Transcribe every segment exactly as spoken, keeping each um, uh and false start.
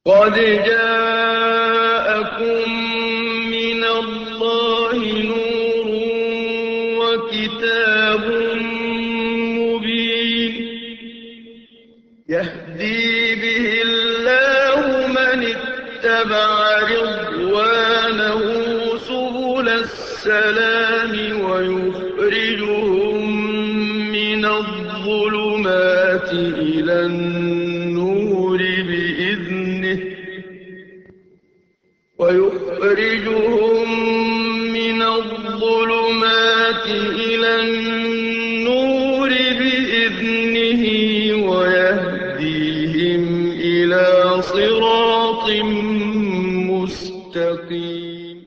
قد جاءكم من الله نور وكتاب مبين يهدي به الله من اتبع رضوانه سبل السلام ويخرجهم من الظلمات إلى النور بإذنه ويخرجهم من الظلمات إلى النور بإذنه ويهديهم إلى صراط مستقيم.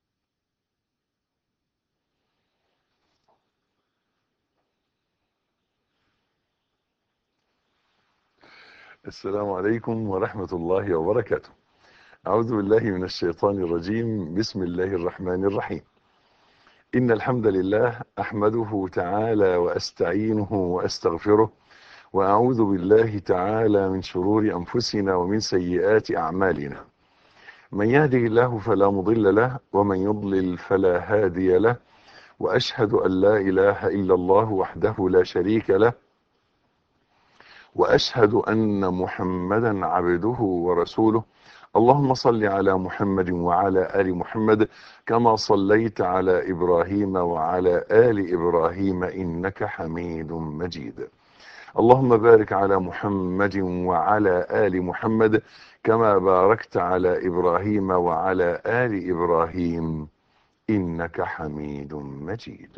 السلام عليكم ورحمة الله وبركاته. أعوذ بالله من الشيطان الرجيم. بسم الله الرحمن الرحيم. إن الحمد لله أحمده تعالى وأستعينه وأستغفره، وأعوذ بالله تعالى من شرور أنفسنا ومن سيئات أعمالنا. من يهده الله فلا مضل له، ومن يضلل فلا هادي له، وأشهد أن لا إله إلا الله وحده لا شريك له، وأشهد أن محمدا عبده ورسوله. اللهم صل على محمد وعلى آل محمد كما صليت على إبراهيم وعلى آل إبراهيم إنك حميد مجيد. اللهم بارك على محمد وعلى آل محمد كما باركت على إبراهيم وعلى آل إبراهيم إنك حميد مجيد.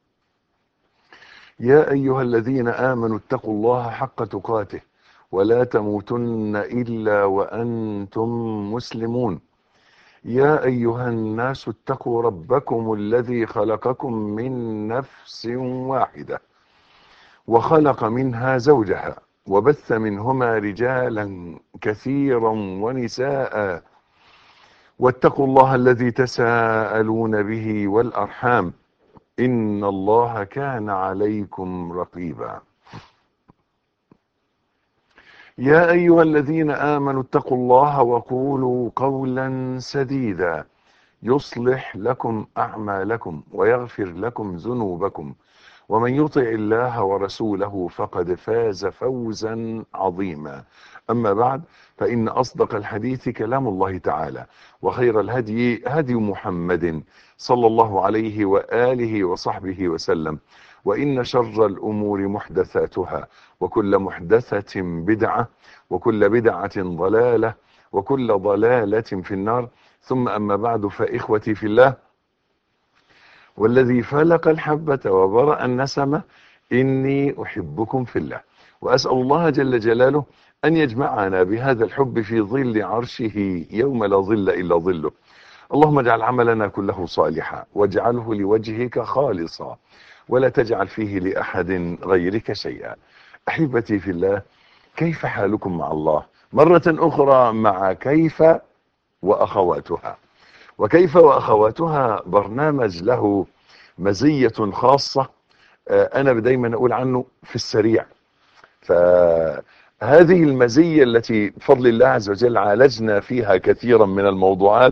يا أيها الذين آمنوا اتقوا الله حق تقاته ولا تموتن إلا وأنتم مسلمون. يا أيها الناس اتقوا ربكم الذي خلقكم من نفس واحدة وخلق منها زوجها وبث منهما رجالا كثيرا ونساء، واتقوا الله الذي تساءلون به والأرحام إن الله كان عليكم رقيبا. يا أيها الذين آمنوا اتقوا الله وقولوا قولا سديدا يصلح لكم أعمالكم ويغفر لكم ذنوبكم، ومن يطع الله ورسوله فقد فاز فوزا عظيما. أما بعد، فإن أصدق الحديث كلام الله تعالى، وخير الهدي هدي محمد صلى الله عليه وآله وصحبه وسلم، وإن شر الأمور محدثاتها، وكل محدثة بدعة، وكل بدعة ضلالة، وكل ضلالة في النار. ثم أما بعد، فإخوتي في الله، والذي فلق الحبة وبرأ النسمة إني أحبكم في الله، وأسأل الله جل جلاله أن يجمعنا بهذا الحب في ظل عرشه يوم لا ظل إلا ظله. اللهم اجعل عملنا كله صالحا، واجعله لوجهك خالصا، ولا تجعل فيه لأحد غيرك شيئا. أحبتي في الله، كيف حالكم مع الله؟ مرة أخرى مع كيف وأخواتها. وكيف وأخواتها برنامج له مزية خاصة، أنا دايما أقول عنه في السريع. فهذه المزية التي بفضل الله عز وجل عالجنا فيها كثيرا من الموضوعات.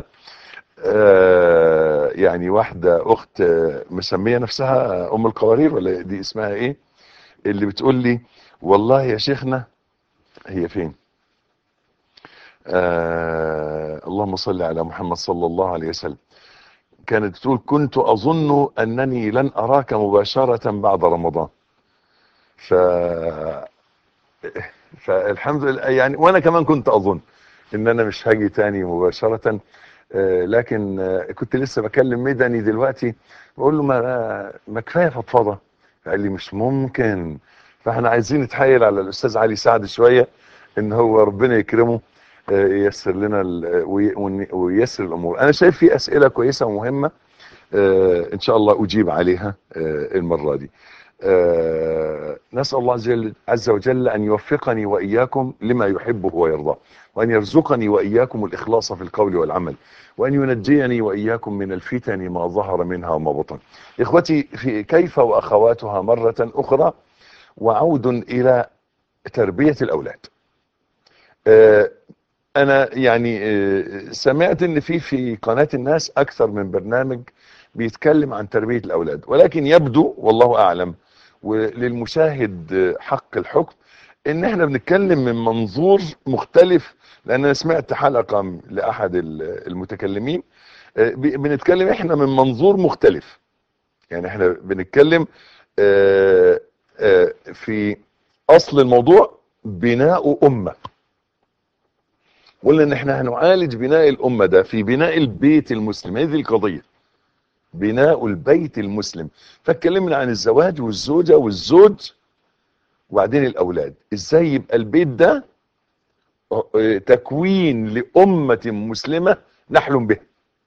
يعني واحدة أخت مسمية نفسها أم القوارير، ولا دي اسمها إيه، اللي بتقول لي والله يا شيخنا، هي فين؟ آه اللهم صل على محمد صلى الله عليه وسلم. كانت تقول كنت أظن أنني لن أراك مباشرة بعد رمضان. ف... فالحمد لله يعني، وأنا كمان كنت أظن إن أنا مش هاجي تاني مباشرة. آه لكن آه كنت لسه بكلم مدني دلوقتي، بقول له ما, ما كفاية فضفضة. قال لي مش ممكن، فاحنا عايزين نتحايل على الأستاذ علي سعد شوية إن هو ربنا يكرمه ييسر لنا وييسر الامور. انا شايف في اسئله كويسه ومهمه، ان شاء الله اجيب عليها المره دي. نسال الله عز وجل ان يوفقني واياكم لما يحبه ويرضاه، وان يرزقني واياكم الاخلاص في القول والعمل، وان ينجيني واياكم من الفتن ما ظهر منها وما بطن. اخوتي في كيف واخواتها مره اخرى، وعود الى تربيه الاولاد. انا يعني سمعت ان في في قناة الناس اكثر من برنامج بيتكلم عن تربية الاولاد، ولكن يبدو والله اعلم وللمشاهد حق الحكم ان احنا بنتكلم من منظور مختلف. لان انا سمعت حلقة لاحد المتكلمين بنتكلم احنا من منظور مختلف. يعني احنا بنتكلم في اصل الموضوع بناء امة. قلنا ان احنا هنعالج بناء الامة ده في بناء البيت المسلم. هذه القضية، بناء البيت المسلم. فاتكلمنا عن الزواج والزوجة والزوج وبعدين الاولاد. ازاي يبقى البيت ده تكوين لأمة مسلمة نحلم به.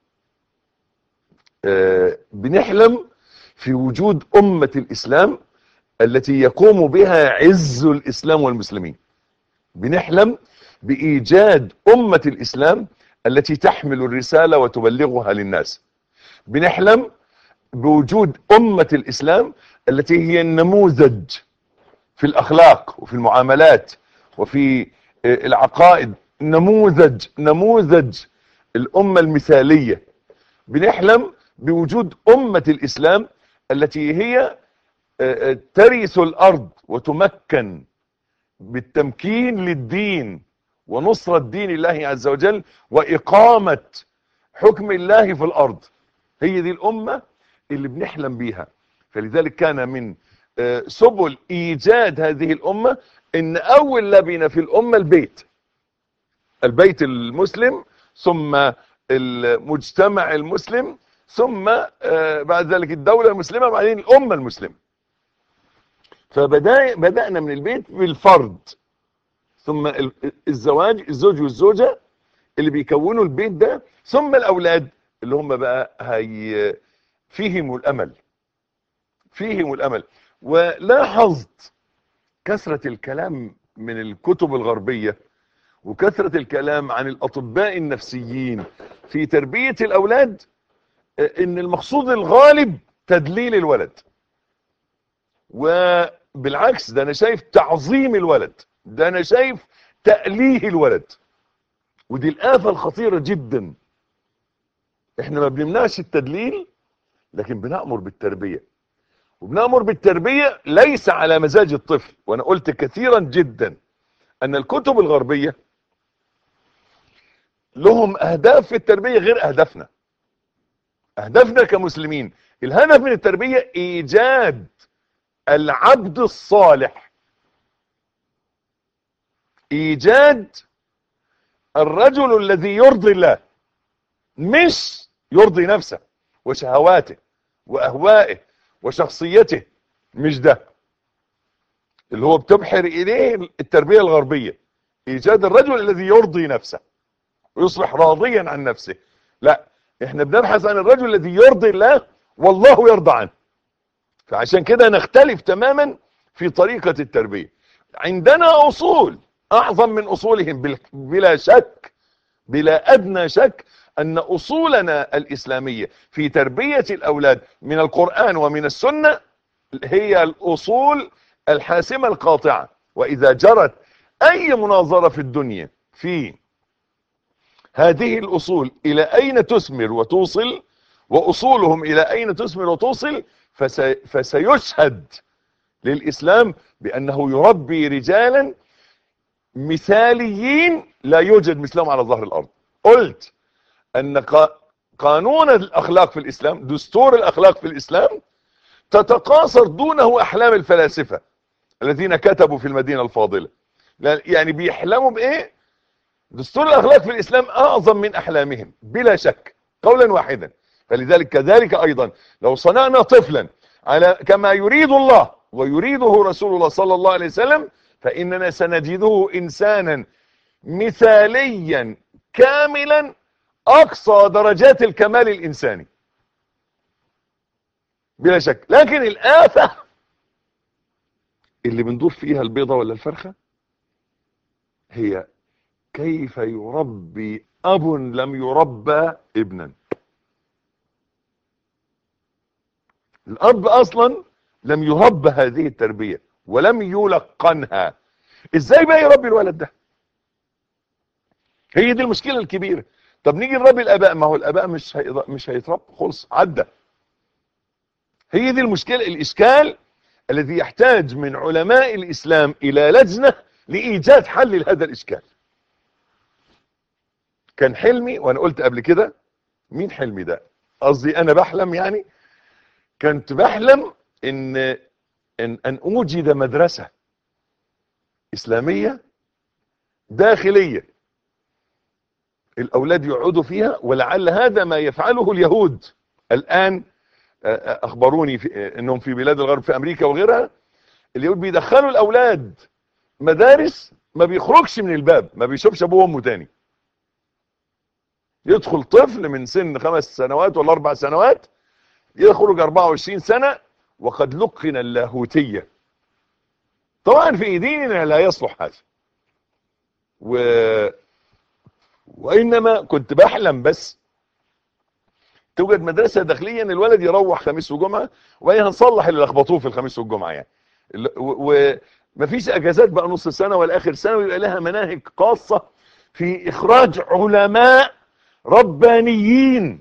بنحلم في وجود أمة الإسلام التي يقوم بها عز الإسلام والمسلمين. بنحلم بإيجاد أمة الإسلام التي تحمل الرسالة وتبلغها للناس. بنحلم بوجود أمة الإسلام التي هي النموذج في الأخلاق وفي المعاملات وفي العقائد، نموذج نموذج الأمة المثالية. بنحلم بوجود أمة الإسلام التي هي ترث الأرض وتمكن بالتمكين للدين ونصرة دين الله عز وجل وإقامة حكم الله في الأرض. هي دي الأمة اللي بنحلم بيها. فلذلك كان من سبل إيجاد هذه الأمة إن أول لبنة في الأمة البيت، البيت المسلم، ثم المجتمع المسلم، ثم بعد ذلك الدولة المسلمة، بعدين الأمة المسلمة. فبدأنا من البيت بالفرد، ثم الزواج، الزوج والزوجة اللي بيكونوا البيت ده، ثم الأولاد اللي هم بقى هي فيهم الأمل فيهم الأمل. ولاحظت كثرة الكلام من الكتب الغربية وكثرة الكلام عن الأطباء النفسيين في تربية الأولاد إن المقصود الغالب تدليل الولد. وبالعكس، ده أنا شايف تعظيم الولد، ده أنا شايف تأليه الولد. ودي الآفة الخطيرة جدا. احنا ما بنمنعش التدليل، لكن بنأمر بالتربية، وبنأمر بالتربية ليس على مزاج الطفل. وانا قلت كثيرا جدا ان الكتب الغربية لهم اهداف في التربية غير اهدافنا. اهدافنا كمسلمين، الهدف من التربية ايجاد العبد الصالح، ايجاد الرجل الذي يرضي الله، مش يرضي نفسه وشهواته واهوائه وشخصيته. مش ده اللي هو بتبحر اليه التربية الغربية، ايجاد الرجل الذي يرضي نفسه ويصبح راضيا عن نفسه. لا، احنا بنبحث عن الرجل الذي يرضي الله والله يرضى عنه. فعشان كده نختلف تماما في طريقة التربية. عندنا اصول اعظم من اصولهم بلا شك، بلا ادنى شك، ان اصولنا الاسلامية في تربية الاولاد من القرآن ومن السنة هي الاصول الحاسمة القاطعة. واذا جرت اي مناظرة في الدنيا في هذه الاصول الى اين تثمر وتوصل، واصولهم الى اين تثمر وتوصل، فسي فسيشهد للاسلام بانه يربي رجالا مثاليين لا يوجد مثلهم على ظهر الارض. قلت ان قانون الاخلاق في الاسلام، دستور الاخلاق في الاسلام، تتقاصر دونه احلام الفلاسفة الذين كتبوا في المدينة الفاضلة. يعني بيحلموا بايه؟ دستور الاخلاق في الاسلام اعظم من احلامهم بلا شك، قولا واحدا. فلذلك كذلك ايضا لو صنعنا طفلا على كما يريد الله ويريده رسول الله صلى الله عليه وسلم، فاننا سنجده انسانا مثاليا كاملا اقصى درجات الكمال الانساني بلا شك. لكن الآفة اللي بندور فيها البيضة ولا الفرخة هي كيف يربي اب لم يربى ابنا. الاب اصلا لم يربى هذه التربية ولم يلقنها، ازاي بقى يربي الولد ده؟ هي دي المشكلة الكبيرة. طب نيجي نربي الآباء، ما هو الآباء مش هي... مش هيتربى، خلص عدى. هي دي المشكلة، الإشكال الذي يحتاج من علماء الإسلام إلى لجنة لإيجاد حل لهذا الإشكال. كان حلمي، وأنا قلت قبل كده، مين حلمي ده؟ قصدي أنا بحلم، يعني كنت بحلم إن إن, أن أوجد مدرسة إسلامية داخلية الأولاد يقعدوا فيها، ولعل هذا ما يفعله اليهود الآن. أخبروني في أنهم في بلاد الغرب في أمريكا وغيرها، اليهود بيدخلوا الأولاد مدارس ما بيخرجش من الباب، ما بيشوفش أبوه وأمه تاني. يدخل طفل من سن خمس سنوات ولا أربع سنوات، يخرج أربعة وعشرين سنة وقد لقن اللاهوتية. طبعا في ديننا لا يصلح هذا، و... وإنما كنت بحلم بس توجد مدرسة داخليا الولد يروح خميس وجمعة، وهي هنصلح اللي لخبطوه في الخميس والجمعة يعني، ومفيش اجازات بقى نص السنة ولا اخر سنة، ويبقى لها مناهج خاصة في اخراج علماء ربانيين.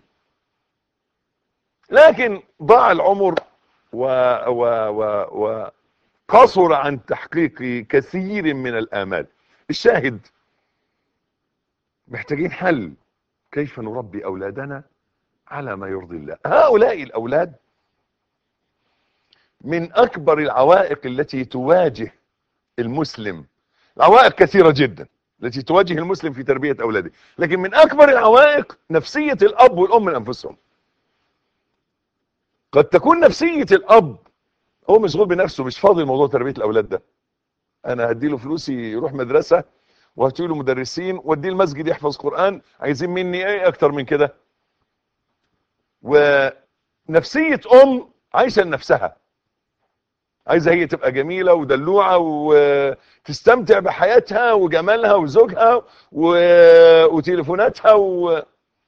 لكن ضاع العمر و و و وقصر عن تحقيق كثير من الآمال. الشاهد، محتاجين حل كيف نربي أولادنا على ما يرضي الله. هؤلاء الأولاد من أكبر العوائق التي تواجه المسلم. العوائق كثيرة جدا التي تواجه المسلم في تربية أولاده، لكن من أكبر العوائق نفسية الأب والأم من أنفسهم. قد تكون نفسية الأب هو مشغول بنفسه، مش فاضي الموضوع تربية الأولاد ده. أنا هديله فلوسي يروح مدرسة، وهديله مدرسين، واديه المسجد يحفظ قرآن، عايزين مني ايه أكتر من كده؟ ونفسية أم عايشة لنفسها، عايزة هي تبقى جميلة ودلوعة وتستمتع بحياتها وجمالها وزوجها و... وتليفوناتها و...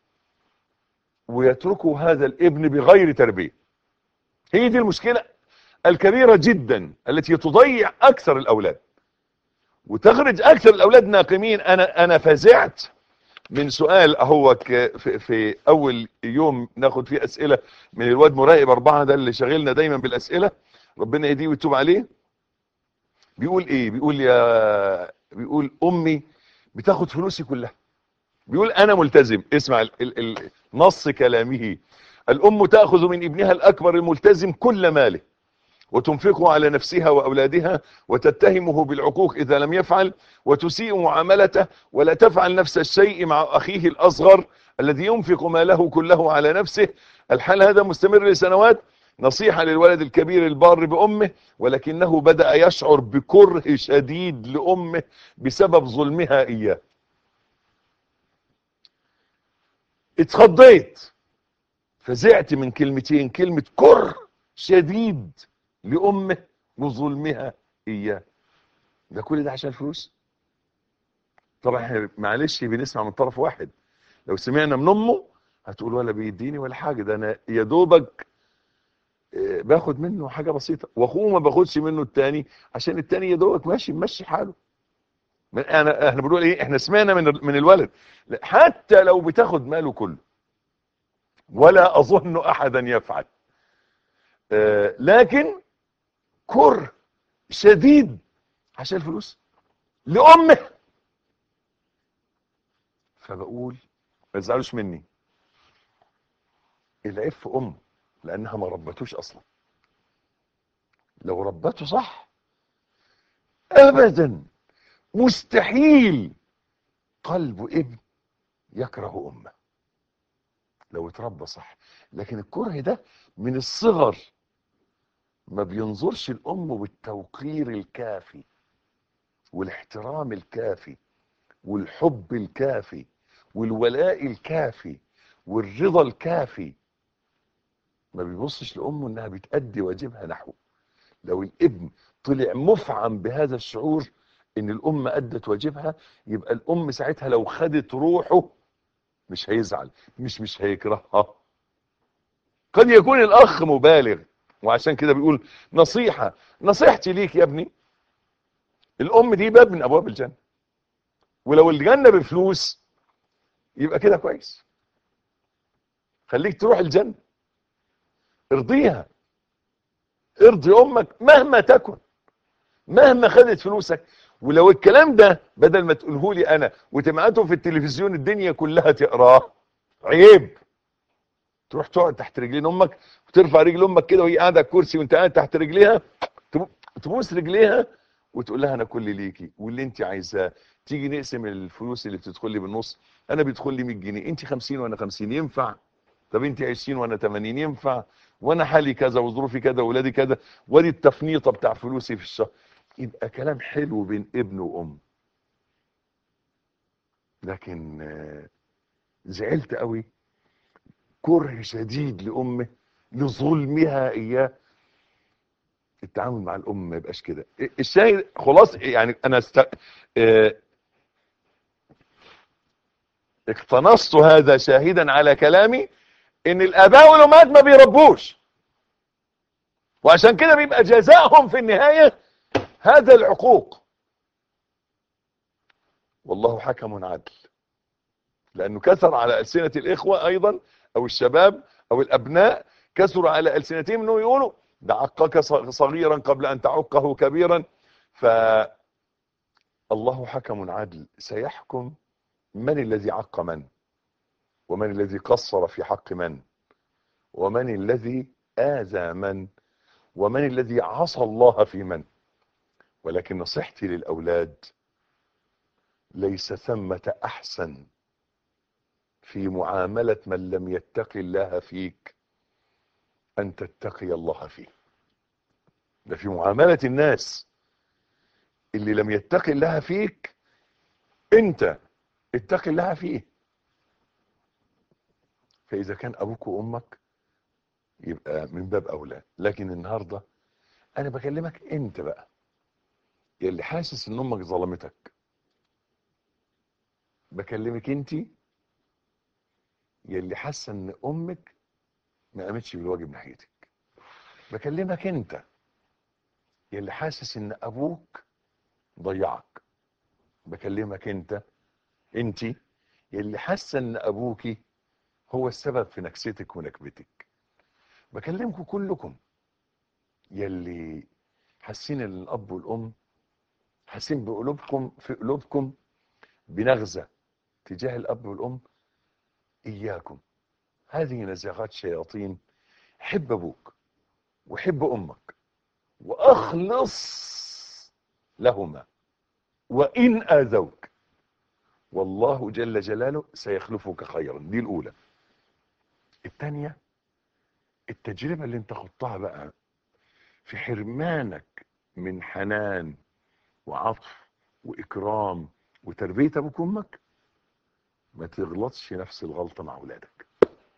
ويتركوا هذا الابن بغير تربية. هي دي المشكلة الكبيرة جدا التي تضيع أكثر الأولاد وتخرج أكثر الأولاد ناقمين. أنا أنا فزعت من سؤال اهو في, في أول يوم ناخد فيه أسئلة من الواد مراقب أربعة ده اللي شغلنا دايما بالأسئلة، ربنا يهديه ويتوب عليه. بيقول ايه؟ بيقول يا بيقول امي بتاخد فلوسي كلها. بيقول انا ملتزم. اسمع ال ال نص كلامه: الام تأخذ من ابنها الاكبر الملتزم كل ماله وتنفقه على نفسها واولادها، وتتهمه بالعقوق اذا لم يفعل، وتسيء معاملته، ولا تفعل نفس الشيء مع اخيه الاصغر الذي ينفق ماله كله على نفسه. الحال هذا مستمر لسنوات. نصيحة للولد الكبير البار بأمه، ولكنه بدأ يشعر بكره شديد لأمه بسبب ظلمها إياه. اتخضيت، فزعت من كلمتين، كلمة كره شديد لأمه وظلمها إياه. ده كل ده عشان فلوس؟ طبعا احنا معلش بنسمع من طرف واحد. لو سمعنا من أمه هتقول ولا بيديني ولا حاجة، ده أنا يا دوبك باخد منه حاجة بسيطة، واخوه ما باخدش منه التاني عشان التاني يا دوبك ماشي ماشي حاله. انا احنا بنقول ايه؟ احنا سمعنا من من الولد حتى لو بتاخد ماله كله، ولا اظن احدا يفعل، آه لكن كره شديد عشان الفلوس لامه. فبقول ما تزعلوش مني، العيب في امه لانها ما ربتوش اصلا. لو ربته صح ابدا مستحيل قلب ابن يكره امه لو اتربى صح. لكن الكره ده من الصغر، ما بينظرش الام بالتوقير الكافي والاحترام الكافي والحب الكافي والولاء الكافي والرضا الكافي. ما بيبصش لأمه انها بتأدي واجبها نحوه. لو الابن طلع مفعم بهذا الشعور ان الام ادت واجبها، يبقى الام ساعتها لو خدت روحه مش هيزعل، مش مش هيكرهها. قد يكون الاخ مبالغ، وعشان كده بيقول نصيحة نصيحتي ليك يا ابني، الام دي باب من ابواب الجنة، ولو الجنة بفلوس يبقى كده كويس. خليك تروح الجنة، ارضيها، ارضي امك مهما تكن، مهما خدت فلوسك. ولو الكلام ده بدل ما تقوله لي انا وتبعته في التلفزيون الدنيا كلها تقراه، عيب. تروح تقعد تحت رجلين امك وترفع رجل امك كده وهي قاعده على الكرسي وانت قاعد تحت رجليها، تبوس رجليها وتقول لها انا كل ليكي واللي انت عايزاه. تيجي نقسم الفلوس اللي بتدخل لي بالنص، انا بيدخل لي مية جنيه، انت خمسين وانا خمسين، ينفع؟ طب انت عشرين وانا تمانين، ينفع؟ وانا حالي كذا وظروفي كذا واولادي كذا، وادي التفنيطه بتاع فلوسي في الشهر. يبقى كلام حلو بين ابن وام. لكن زعلت قوي، كره شديد لامه لظلمها اياه. التعامل مع الام ما يبقاش كده. الشاهد خلاص يعني انا است... اه... اقتنصت هذا شاهدا على كلامي ان الاباء والامهات ما بيربوش، وعشان كده بيبقى جزاؤهم في النهاية هذا العقوق. والله حكم عدل، لانه كثر على ألسنة الاخوة ايضا او الشباب او الابناء، كثر على ألسنتهم انه يقولوا ده عقك صغيرا قبل ان تعقه كبيرا. فالله حكم عدل، سيحكم من الذي عق من، ومن الذي قصر في حق من، ومن الذي آذى من، ومن الذي عصى الله في من. ولكن نصيحتي للأولاد، ليس ثمة أحسن في معاملة من لم يتقي الله فيك أن تتقي الله فيه. ده في معاملة الناس، اللي لم يتقي الله فيك أنت اتقي الله فيه. فإذا كان أبوك وأمك يبقى من باب أولى. لكن النهاردة أنا بكلمك أنت بقى، يلي حاسس ان امك ظلمتك. بكلمك انت يلي حاسه ان امك ما قامتش بالواجب ناحيتك. بكلمك انت يلي حاسس ان ابوك ضيعك. بكلمك انت انت يلي حاسه ان ابوكي هو السبب في نكستك ونكبتك. بكلمكم كلكم يلي حاسين ان الاب والام حاسين بقلوبكم في قلوبكم بنغزه تجاه الاب والام. اياكم، هذه نزغات شياطين. حب ابوك وحب امك واخلص لهما وان اذوك، والله جل جلاله سيخلفك خيرا. دي الاولى. الثانيه، التجربه اللي انت خضتها بقى في حرمانك من حنان وعطف واكرام وتربيه ابوك وامك، ما تغلطش نفس الغلطه مع اولادك.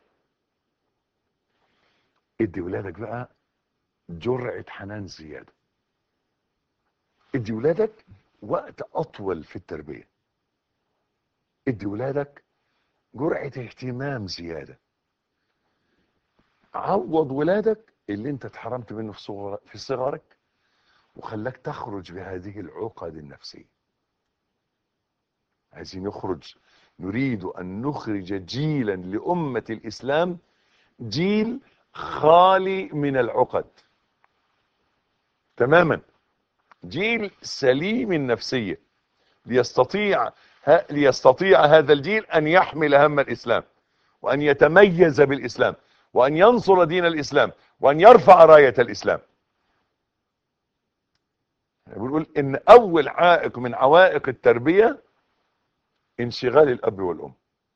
ادي ولادك بقى جرعه حنان زياده. ادي ولادك وقت اطول في التربيه. ادي ولادك جرعه اهتمام زياده. عوض ولادك اللي انت اتحرمت منه في صغر في صغرك وخلاك تخرج بهذه العقد النفسيه. عايزين نخرج، نريد ان نخرج جيلا لامه الاسلام، جيل خالي من العقد تماما، جيل سليم النفسيه، ليستطيع ليستطيع هذا الجيل ان يحمل هم الاسلام، وان يتميز بالاسلام، وان ينصر دين الاسلام، وان يرفع رايه الاسلام. بنقول ان اول عائق من عوائق التربيه انشغال الاب والام.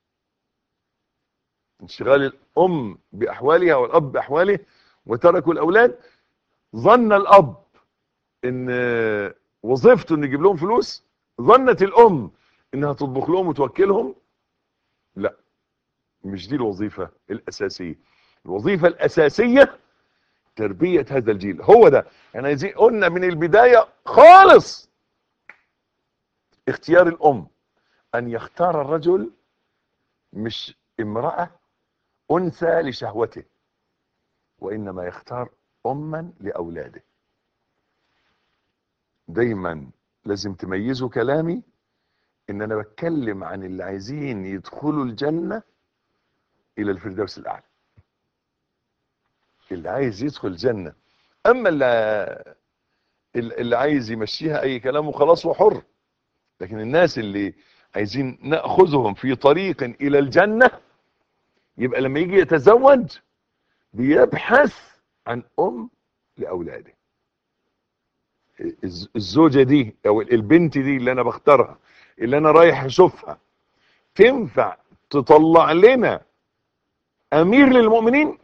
انشغال الام باحوالها والاب باحواله، وتركوا الاولاد. ظن الاب ان وظيفته ان يجيب لهم فلوس، ظنت الام انها تطبخ لهم وتوكلهم. لا، مش دي الوظيفه الاساسيه. الوظيفه الاساسيه تربيه هذا الجيل. هو ده يعني زي قلنا من البدايه خالص، اختيار الام ان يختار الرجل مش امراه انثى لشهوته، وانما يختار اما لاولاده. دايما لازم تميزوا كلامي ان انا بتكلم عن اللي عايزين يدخلوا الجنة الى الفردوس الاعلى، اللي عايز يدخل الجنة. اما اللي, اللي عايز يمشيها اي كلام وخلاص وحر. لكن الناس اللي عايزين نأخذهم في طريق الى الجنة، يبقى لما يجي يتزوج بيبحث عن ام لاولاده. الزوجة دي او البنت دي اللي انا بختارها، اللي انا رايح اشوفها، تنفع تطلع لنا امير للمؤمنين؟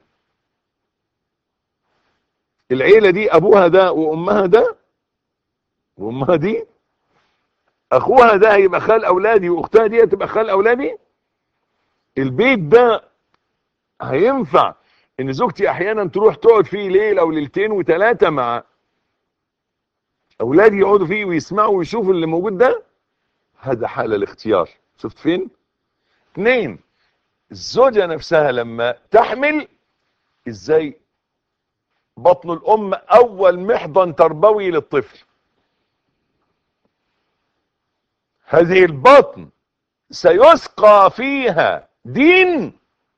العيلة دي ابوها ده وامها ده وامها دي، اخوها ده هيبقى خال اولادي واختها دي هتبقى خال اولادي. البيت ده هينفع ان زوجتي احيانا تروح تقعد فيه ليل او ليلتين وثلاثة مع اولادي، يقعدوا فيه ويسمعوا ويشوفوا اللي موجود ده؟ هذا حال الاختيار. شفت فين؟ اثنين، الزوجة نفسها لما تحمل، ازاي بطن الام اول محضن تربوي للطفل. هذه البطن سيسقى فيها دين،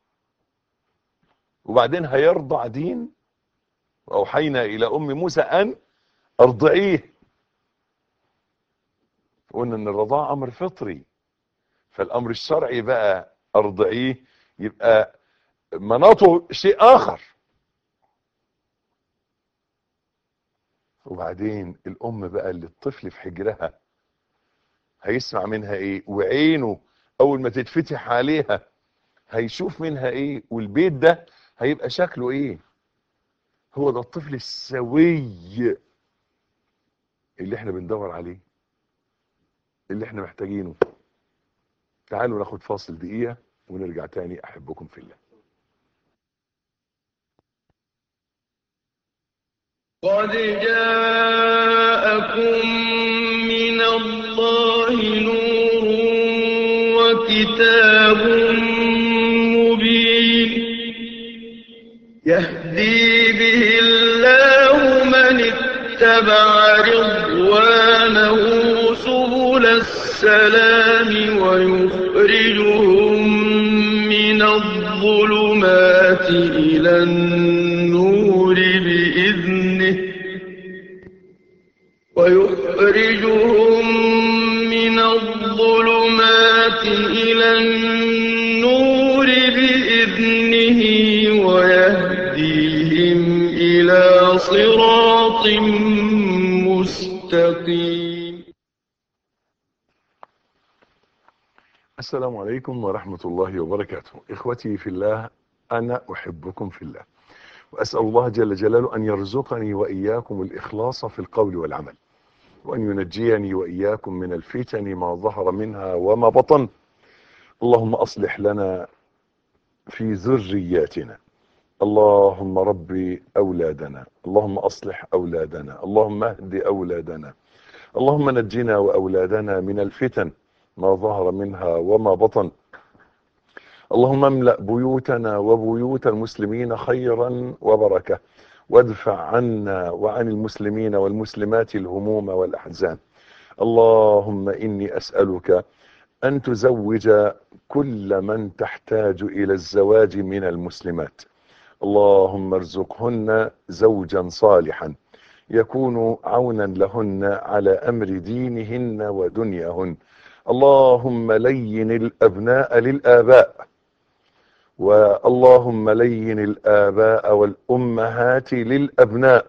وبعدين هيرضع دين. واوحينا الى ام موسى ان ارضعيه. قلنا ان الرضاعة امر فطري، فالامر الشرعي بقى ارضعيه يبقى مناطه شيء اخر. وبعدين الام بقى اللي الطفل في حجرها هيسمع منها ايه، وعينه اول ما تتفتح عليها هيشوف منها ايه، والبيت ده هيبقى شكله ايه. هو ده الطفل السوي اللي احنا بندور عليه، اللي احنا محتاجينه. تعالوا ناخد فاصل دقيقة ونرجع تاني. احبكم في الله. قد جاءكم من الله نور وكتاب مبين يهدي به الله من اتبع رضوانه سبل السلام ويخرجهم من الظلمات إلى النور بإذنه ويخرجهم من الظلمات إلى النور بإذنه ويهديهم إلى صراط مستقيم. السلام عليكم ورحمة الله وبركاته. إخوتي في الله، أنا أحبكم في الله، وأسأل الله جل جلاله أن يرزقني وإياكم الإخلاص في القول والعمل، وأن ينجيني وإياكم من الفتن ما ظهر منها وما بطن. اللهم أصلح لنا في ذرياتنا، اللهم ربي أولادنا، اللهم أصلح أولادنا، اللهم اهد أولادنا، اللهم نجنا وأولادنا من الفتن ما ظهر منها وما بطن. اللهم املأ بيوتنا وبيوت المسلمين خيرا وبركة، وادفع عنا وعن المسلمين والمسلمات الهموم والأحزان. اللهم إني أسألك أن تزوج كل من تحتاج إلى الزواج من المسلمات. اللهم ارزقهن زوجا صالحا يكون عونا لهن على أمر دينهن ودنياهن. اللهم لين الأبناء للآباء، واللهم لين الآباء والأمهات للأبناء.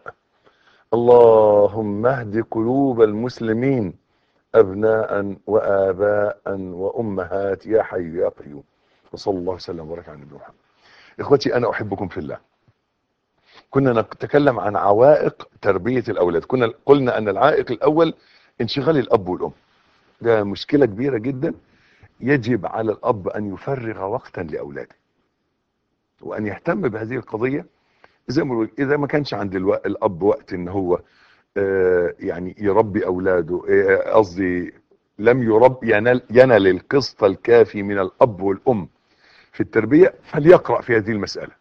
اللهم اهد قلوب المسلمين أبناء وآباء وأمهات يا حي يا قيوم. وصلى الله وسلم وبارك على نبينا محمد. إخوتي أنا أحبكم في الله. كنا نتكلم عن عوائق تربية الأولاد. كنا قلنا أن العائق الأول انشغال الأب والأم. ده مشكلة كبيرة جدا، يجب على الأب أن يفرغ وقتا لأولاده وأن يهتم بهذه القضية. زي ما إذا ما كانش عند الو... الأب وقت إن هو آه يعني يربي أولاده، قصدي آه لم يرب ينال, ينال القسط الكافي من الأب والأم في التربية، فليقرأ في هذه المسألة،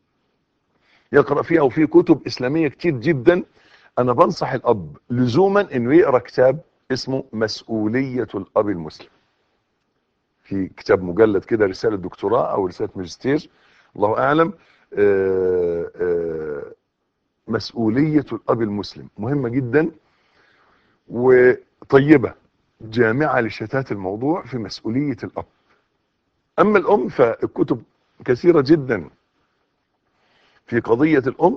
يقرأ فيها. وفي كتب إسلامية كتير جدا. أنا بنصح الأب لزوما إنه يقرأ كتاب اسمه مسؤولية الأب المسلم. في كتاب مجلد كده، رسالة دكتوراه او رسالة ماجستير الله اعلم. آآ آآ مسؤولية الاب المسلم مهمة جدا وطيبة، جامعة لشتات الموضوع في مسؤولية الاب. اما الام فالكتب كثيرة جدا في قضية الام.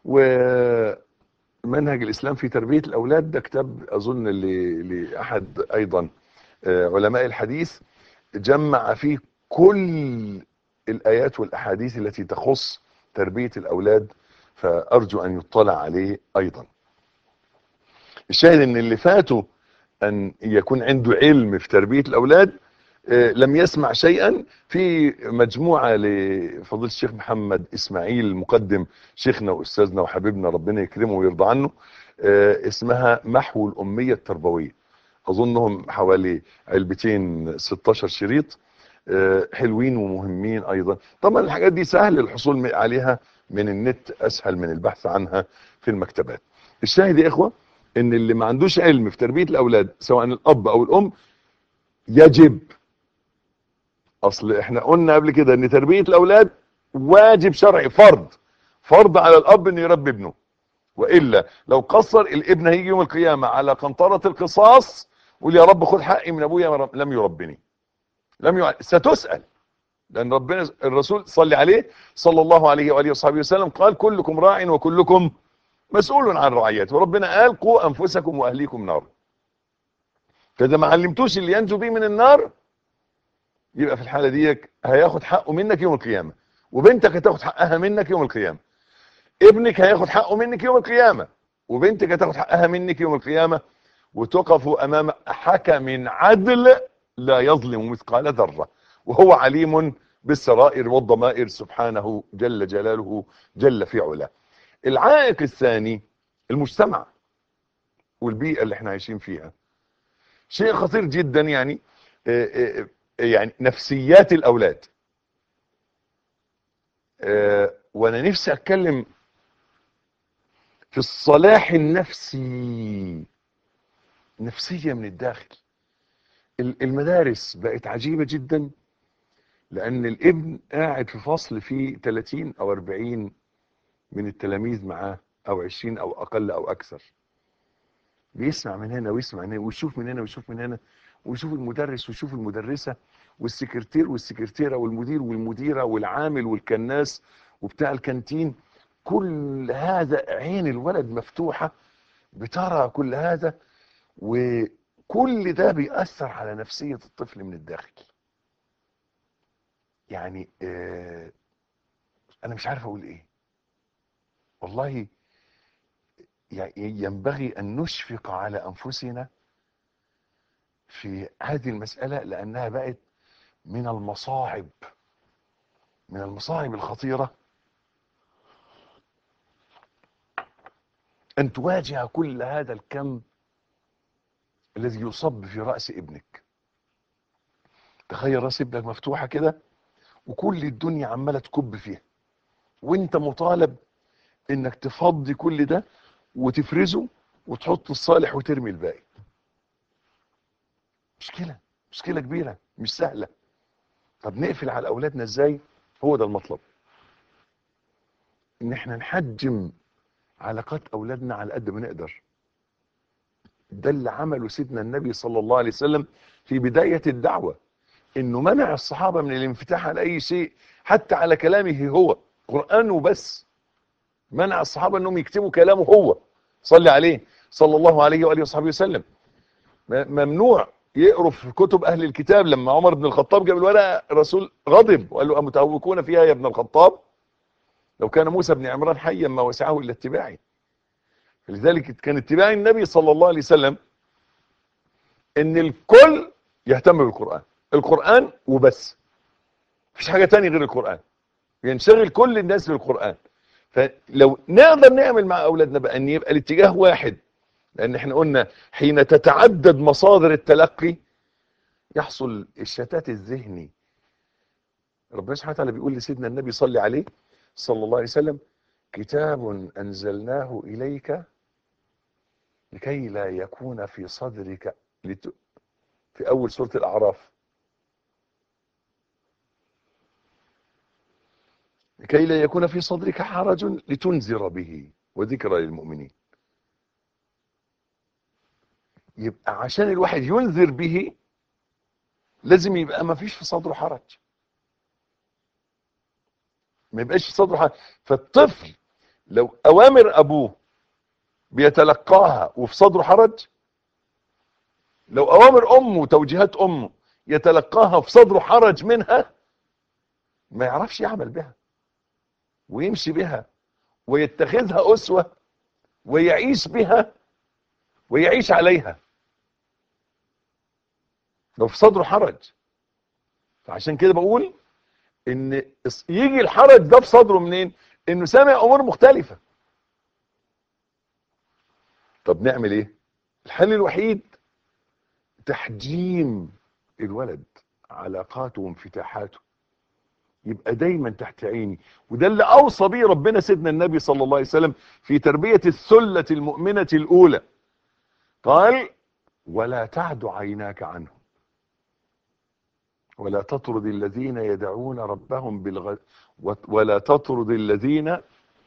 ومنهج الاسلام في تربية الاولاد ده كتاب اظن لاحد ايضا علماء الحديث، جمع فيه كل الآيات والأحاديث التي تخص تربية الأولاد، فأرجو أن يطلع عليه أيضا. الشاهد أن اللي فاته أن يكون عنده علم في تربية الأولاد لم يسمع شيئا. في مجموعة لفضيلة الشيخ محمد إسماعيل المقدم، شيخنا وأستاذنا وحبيبنا ربنا يكرمه ويرضى عنه، اسمها محو الأمية التربوية. اظنهم حوالي علبتين ستاشر شريط، حلوين ومهمين ايضا. طبعا الحاجات دي سهل الحصول عليها من النت، اسهل من البحث عنها في المكتبات. الشاهد يا اخوة ان اللي ما عندوش علم في تربية الاولاد سواء الاب او الام يجب، اصل احنا قلنا قبل كده ان تربية الاولاد واجب شرعي، فرض فرض على الاب انه يربي ابنه، وإلا لو قصر الابن هيجي يوم القيامة على قنطرة القصاص ويقول يا رب خد حقي من ابويا لم يربني. لم يع... ستسأل، لأن ربنا الرسول صلى عليه صلى الله عليه وآله وصحبه وسلم قال كلكم راع وكلكم مسؤول عن رعيته، وربنا قال قوا أنفسكم وأهليكم نار. فإذا ما علمتوش اللي ينجو بيه من النار يبقى في الحالة دي هياخد حقه منك يوم القيامة، وبنتك هتاخد حقها منك يوم القيامة، ابنك هياخد حقه منك يوم القيامة، وبنتك هتاخد حقها منك يوم القيامة، وتقفوا امام حكم عدل لا يظلم مثقال ذرة، وهو عليم بالسرائر والضمائر سبحانه جل جلاله جل في علاه. العائق الثاني المجتمع والبيئة اللي احنا عايشين فيها، شيء خطير جدا. يعني يعني نفسيات الاولاد. وانا نفسي اتكلم في الصلاح النفسي، نفسية من الداخل. المدارس بقت عجيبة جدا، لان الابن قاعد في فصل فيه ثلاثين او اربعين من التلاميذ معاه، او عشرين او اقل او اكثر، بيسمع من هنا ويسمع من هنا ويشوف من هنا ويشوف من هنا، ويشوف المدرس ويشوف المدرسة والسكرتير والسكرتيرة والمدير والمديرة والعامل والكناس وبتاع الكانتين. كل هذا عين الولد مفتوحة بترى كل هذا، وكل ده بيأثر على نفسية الطفل من الداخل. يعني آه انا مش عارف اقول ايه والله. ينبغي ان نشفق على انفسنا في هذه المسألة، لانها بقت من المصاعب من المصاعب الخطيرة ان تواجه كل هذا الكم الذي يصب في رأس ابنك. تخيل رأس ابنك مفتوحة كده وكل الدنيا عمالة تكب فيها، وانت مطالب انك تفضي كل ده وتفرزه وتحط الصالح وترمي الباقي. مشكلة مشكلة كبيرة مش سهلة. طب نقفل على اولادنا ازاي؟ هو ده المطلب، ان احنا نحجم علاقات اولادنا على قد ما نقدر. ده اللي عمله سيدنا النبي صلى الله عليه وسلم في بداية الدعوة، انه منع الصحابة من الانفتاح على اي شيء حتى على كلامه هو، قرآن وبس. منع الصحابة انهم يكتبوا كلامه هو صلي عليه صلى الله عليه وآله وصحبه وسلم. ممنوع يقروا في كتب اهل الكتاب. لما عمر بن الخطاب جاب الورقة الرسول غضب وقال له امتهوكون فيها يا ابن الخطاب؟ لو كان موسى بن عمران حيا ما وسعه الا اتباعي. لذلك كان اتباع النبي صلى الله عليه وسلم ان الكل يهتم بالقرآن، القرآن وبس، مفيش حاجة تانية غير القرآن، ينشغل كل الناس بالقرآن. فلو نقدر نعمل مع اولادنا بقى ان يبقى الاتجاه واحد، لان احنا قلنا حين تتعدد مصادر التلقي يحصل الشتات الذهني. ربنا سبحانه وتعالى بيقول لسيدنا النبي صلى عليه صلى الله عليه وسلم كتاب انزلناه اليك لكي لا يكون في صدرك لت... في اول سورة الاعراف لكي لا يكون في صدرك حرج لتنذر به وذكرى للمؤمنين. يبقى عشان الواحد ينذر به لازم يبقى ما فيش في صدره حرج، ما يبقاش في صدره حرج. فالطفل لو اوامر ابوه بيتلقاها وفي صدره حرج، لو اوامر امه وتوجيهات امه يتلقاها في صدره حرج منها، ما يعرفش يعمل بها ويمشي بها ويتخذها اسوة ويعيش بها ويعيش عليها لو في صدره حرج. فعشان كده بقول ان يجي الحرج ده في صدره منين؟ انه سامع امور مختلفة. طب نعمل ايه؟ الحل الوحيد تحجيم الولد، علاقاته وانفتاحاته يبقى دايما تحت عيني. وده اللي اوصى به ربنا سيدنا النبي صلى الله عليه وسلم في تربية الثلة المؤمنة الاولى. قال: ولا تعد عيناك عنهم ولا تطرد الذين يدعون ربهم بالغد ولا تطرد الذين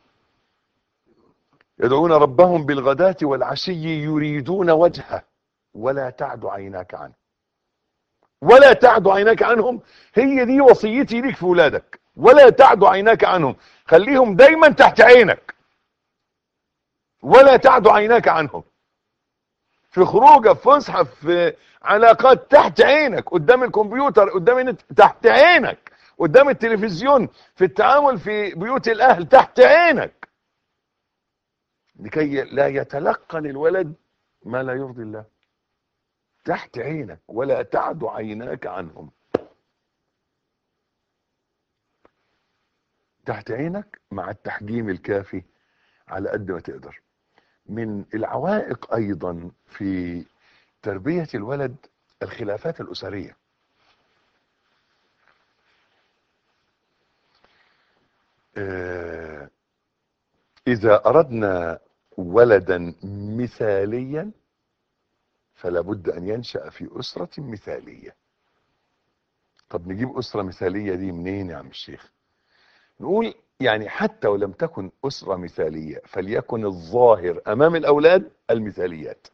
يدعون ربهم بالغداة والعشي يريدون وجهه ولا تعد عيناك عنهم. ولا تعد عيناك عنهم، هي دي وصيتي ليك في ولادك. ولا تعد عيناك عنهم، خليهم دايما تحت عينك. ولا تعد عيناك عنهم في خروجه، في فسحه، في علاقات، تحت عينك. قدام الكمبيوتر، قدام النت، تحت عينك. قدام التلفزيون، في التعامل في بيوت الاهل، تحت عينك، لكي لا يتلقن الولد ما لا يرضي الله. تحت عينك، ولا تعد عيناك عنهم. تحت عينك مع التحجيم الكافي على قد ما تقدر. من العوائق ايضا في تربية الولد الخلافات الاسرية. آه اذا اردنا ولدا مثاليا فلا بد ان ينشأ في اسرة مثالية. طب نجيب اسرة مثالية دي منين يا عم الشيخ؟ نقول يعني حتى ولم تكن اسرة مثالية فليكن الظاهر امام الاولاد المثاليات.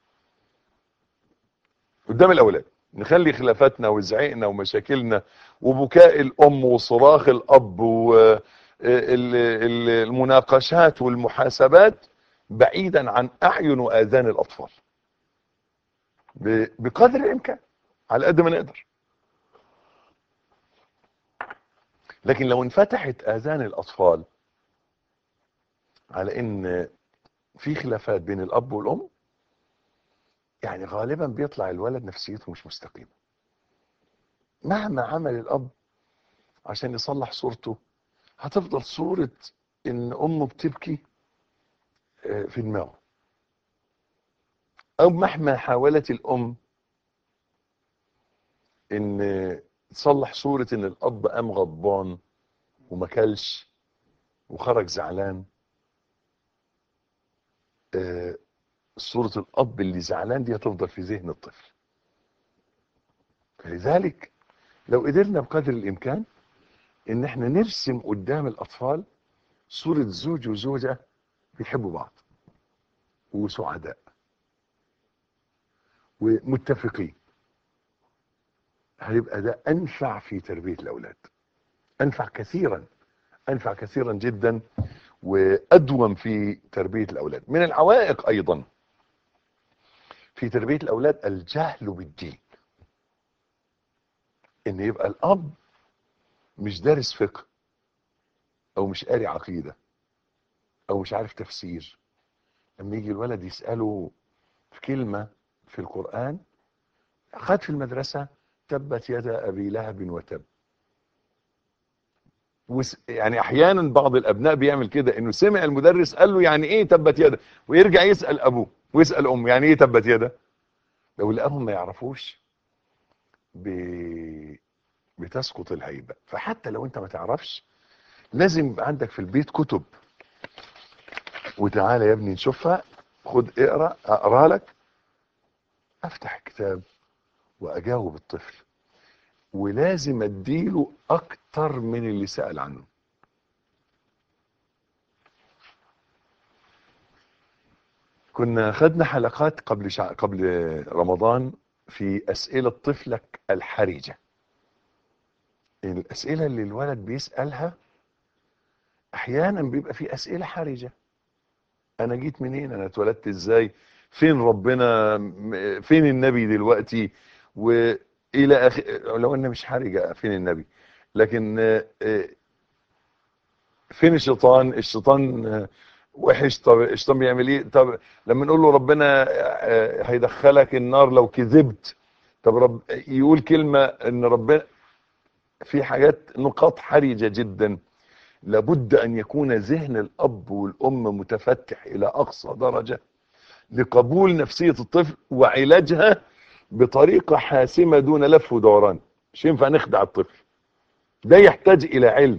قدام الاولاد نخلي خلافاتنا وزعيقنا ومشاكلنا وبكاء الام وصراخ الاب والمناقشات والمحاسبات بعيدا عن اعين واذان الاطفال بقدر الامكان على قد ما نقدر. لكن لو انفتحت اذان الاطفال على ان في خلافات بين الاب والام، يعني غالبا بيطلع الولد نفسيته مش مستقيمة. مهما عمل الاب عشان يصلح صورته، هتفضل صورة ان امه بتبكي في دماغه. او مهما حاولت الام ان تصلح صورة ان الاب قام غضبان وما كلش وخرج زعلان، صورة الاب اللي زعلان دي هتفضل في ذهن الطفل. فلذلك لو قدرنا بقدر الامكان ان احنا نرسم قدام الاطفال صورة زوج وزوجة بيحبوا بعض وسعداء ومتفقين، هيبقى ده انفع في تربية الاولاد، انفع كثيرا، انفع كثيرا جدا، وادوم في تربية الاولاد. من العوائق ايضا في تربية الاولاد الجهل بالدين. ان يبقى الاب مش دارس فقه او مش قاري عقيدة او مش عارف تفسير. لما يجي الولد يسأله في كلمة في القرآن، خد في المدرسة تبت يدا ابي لهب وتب. يعني احيانا بعض الابناء بيعمل كده، انه سمع المدرس قال له يعني ايه تبت يدا، ويرجع يسأل ابوه ويسأل امه يعني ايه تبت يدا. لو لقاهم ما يعرفوش ب... بتسقط الهيبة. فحتى لو انت ما تعرفش لازم يبقى عندك في البيت كتب، وتعالى يا ابني نشوفها، خد اقرا اقرا لك. افتح الكتاب واجاوب الطفل، ولازم اديله اكتر من اللي سأل عنه. كنا خدنا حلقات قبل شع... قبل رمضان في أسئلة طفلك الحرجة. الأسئلة اللي الولد بيسألها أحيانا بيبقى في أسئلة حرجة. أنا جيت منين؟ أنا اتولدت إزاي؟ فين ربنا؟ فين النبي دلوقتي؟ وإلى آخر. لو أنه مش حرجة فين النبي، لكن فين الشيطان؟ الشيطان وحش. طب الشيطان بيعمل ايه؟ طب لما نقول له ربنا هيدخلك النار لو كذبت، طب رب يقول كلمة ان ربنا. في حاجات نقاط حرجة جدا، لابد ان يكون ذهن الاب والام متفتح الى اقصى درجة لقبول نفسية الطفل وعلاجها بطريقة حاسمة دون لف ودوران. مش ينفع نخدع الطفل، ده يحتاج الى علم،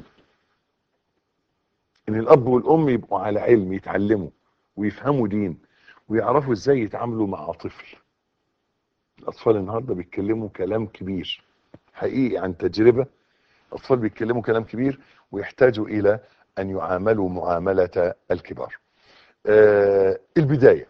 ان الاب والام يبقوا على علم، يتعلموا ويفهموا دين ويعرفوا ازاي يتعاملوا مع طفل. الاطفال النهارده بيتكلموا كلام كبير حقيقي عن تجربة. الاطفال بيتكلموا كلام كبير ويحتاجوا الى ان يعاملوا معاملة الكبار. آه البداية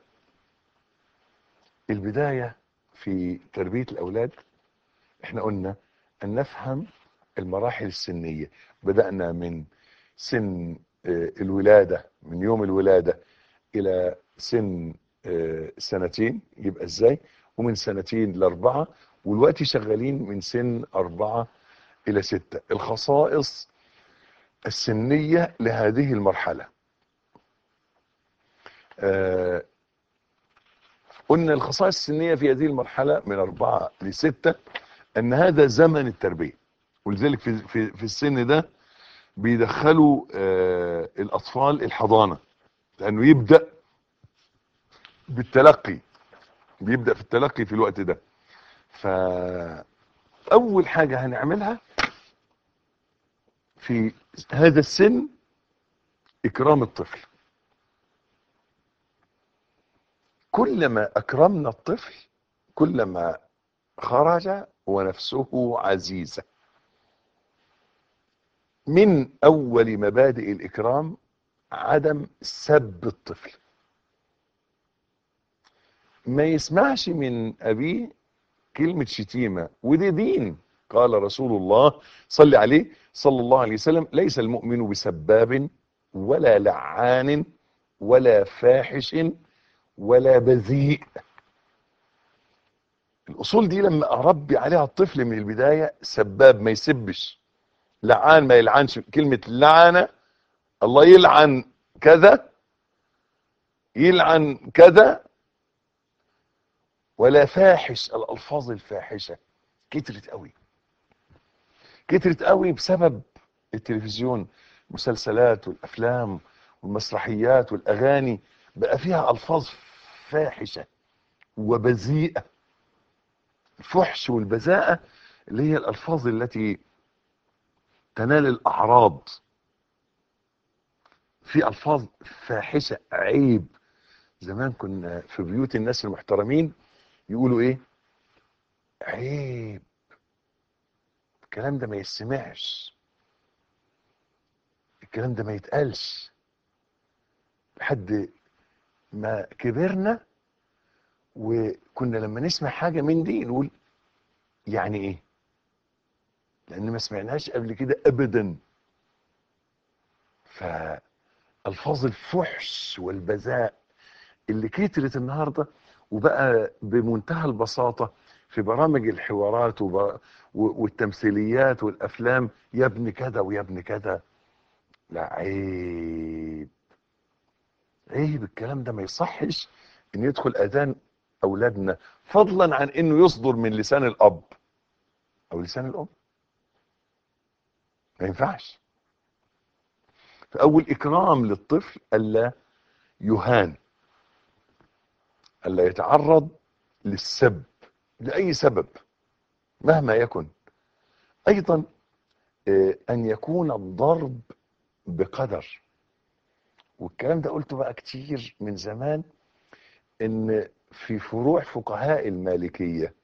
البداية في تربية الاولاد، احنا قلنا ان نفهم المراحل السنية. بدأنا من سن الولادة، من يوم الولادة الى سن سنتين يبقى ازاي، ومن سنتين لاربعة، والوقت شغالين من سن اربعة الى ستة. الخصائص السنية لهذه المرحلة. آه قلنا الخصائص السنية في هذه المرحلة من اربعة لستة ان هذا زمن التربية، ولذلك في, في, في السن ده بيدخلوا آه الاطفال الحضانة، لانه يبدأ بالتلقي، بيبدأ في التلقي في الوقت ده. فاول حاجة هنعملها في هذا السن اكرام الطفل. كلما اكرمنا الطفل كلما خرج ونفسه عزيزة. من اول مبادئ الاكرام عدم سب الطفل. ما يسمعش من ابيه كلمة شتيمة، ودي دين. قال رسول الله صلى عليه صلى الله عليه وسلم: ليس المؤمن بسباب ولا لعان ولا فاحش ولا بذيء. الاصول دي لما اربي عليها الطفل من البداية: سباب ما يسبش، لعان ما يلعنش. كلمة لعنة الله يلعن كذا، يلعن كذا. ولا فاحش. الالفاظ الفاحشة كترت قوي، كترت قوي بسبب التلفزيون، المسلسلات والافلام والمسرحيات والاغاني، بقى فيها الفاظ فاحشة وبذيئة. الفحش والبذاءة اللي هي الالفاظ التي تنال الاعراض. في الفاظ فاحشة عيب. زمان كنا في بيوت الناس المحترمين يقولوا ايه؟ عيب، الكلام ده ما يسمعش، الكلام ده ما يتقالش. لحد ما كبرنا وكنا لما نسمع حاجة من دي نقول يعني ايه، لان ما سمعناش قبل كده ابدا. فالفاظ الفحش والبذاء اللي كترت النهاردة، وبقى بمنتهى البساطة في برامج الحوارات والتمثيليات والافلام: يا ابن كذا ويا ابن كذا. لا، عيب، عيب. الكلام ده ما يصحش ان يدخل اذان اولادنا، فضلا عن انه يصدر من لسان الاب او لسان الام. ما ينفعش. فاول اكرام للطفل الا يهان، الا يتعرض للسب لاي سبب مهما يكن. ايضا ان يكون الضرب بقدر. والكلام ده قلته بقى كتير من زمان، ان في فروع فقهاء المالكية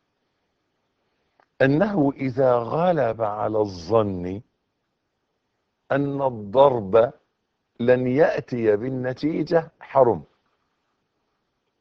انه اذا غلب على الظن ان الضرب لن يأتي بالنتيجة حرم.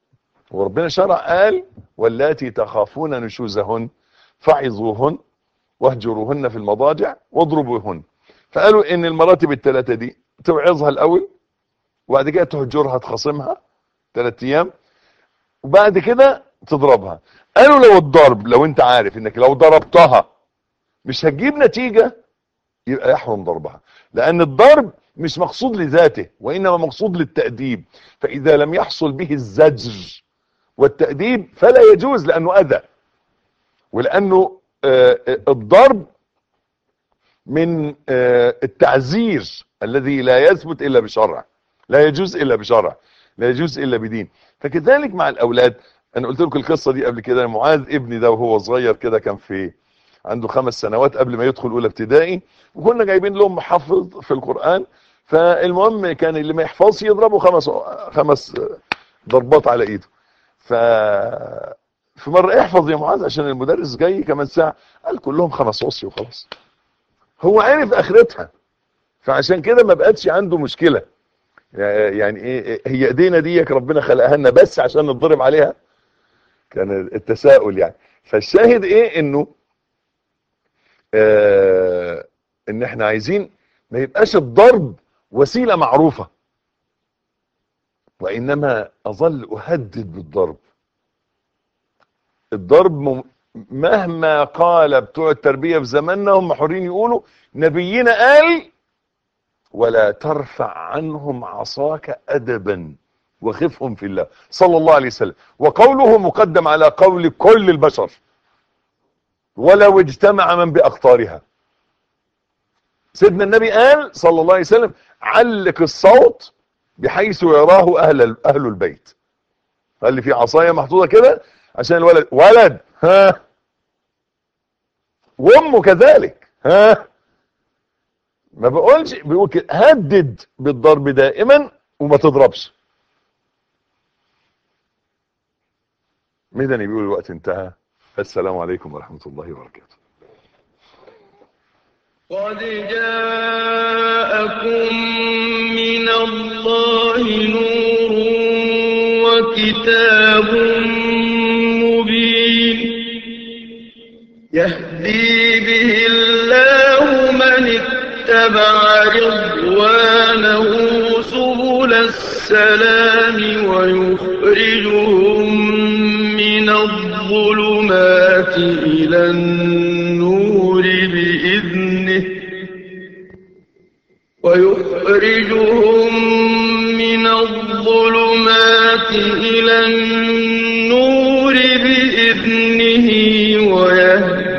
وربنا شرع قال واللاتي تخافون نشوزهن فعظوهن واهجروهن في المضاجع واضربوهن. فقالوا ان المراتب الثلاثه دي توعظها الاول، وبعد كده تهجرها تخاصمها ثلاث ايام، وبعد كده تضربها. قالوا لو الضرب، لو انت عارف انك لو ضربتها مش هتجيب نتيجه يبقى يحرم ضربها، لان الضرب مش مقصود لذاته وانما مقصود للتأديب، فاذا لم يحصل به الزجر والتأديب فلا يجوز لانه اذى، ولانه آه الضرب من آه التعزير الذي لا يثبت الا بشرع، لا يجوز الا بشرع، لا يجوز الا بدين. فكذلك مع الاولاد، انا قلت لكم القصه دي قبل كده. معاذ ابني ده وهو صغير كده كان في عنده خمس سنوات قبل ما يدخل اولى ابتدائي، وكنا جايبين لهم محفظ في القرآن، فالمهم كان اللي ما يحفظش يضربه خمس خمس ضربات على ايده. ف في مره احفظ يا معاذ عشان المدرس جاي كمان ساعه، قال كلهم خمس وصي وخلاص. هو عرف اخرتها، فعشان كده ما بقتش عنده مشكله. يعني ايه هي ايدينا ديك ربنا خلقها لنا بس عشان نضرب عليها؟ كان التساؤل يعني. فالشاهد ايه انه آه ان احنا عايزين ما يبقاش الضرب وسيلة معروفة، وانما اظل اهدد بالضرب. الضرب مهما قال بتوع التربية في زماننا هم حرين يقولوا، نبينا قال ولا ترفع عنهم عصاك ادبا وخفهم في الله صلى الله عليه وسلم، وقوله مقدم على قول كل البشر ولو اجتمع من باقطارها. سيدنا النبي قال صلى الله عليه وسلم علق الصوت بحيث يراه اهل اهل البيت. قال لي في عصايه محطوطه كده عشان الولد ولد ها، وامه كذلك ها، ما بقولش، بيقول كده هدد بالضرب دائما وما تضربش. مدني بيقول الوقت انتهى. السلام عليكم ورحمة الله وبركاته. قد جاءكم من الله نور وكتاب مبين يهدي به الله من اتبع رضوانه سبل السلام ويخرجهم من الظلمات إلى النور بإذنه ويخرجهم من الظلمات إلى النور بإذنه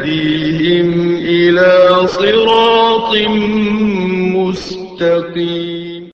ويهديهم إلى صراط مستقيم.